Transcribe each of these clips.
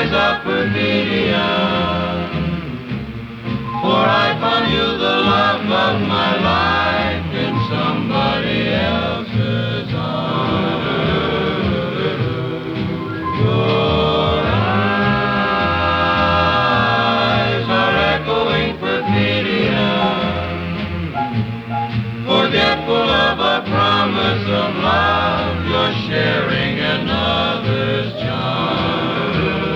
eyes of perfidia. For I found you the love of my life in somebody else's arms. Your eyes are echoing perfidia, forgetful of a promise of love, you're sharing another's charm.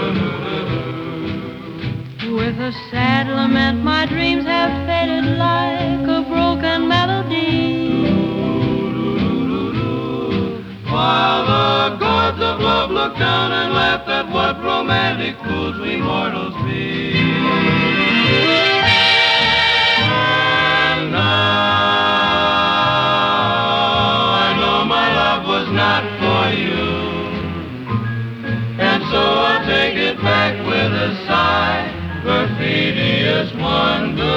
With a sad lament, my dreams have faded like a broken melody. While the gods of love look down and laugh at what romantic fools we mortals be. And now I know my love was not for you, and so I'll take it back with a sigh. Perfidious one,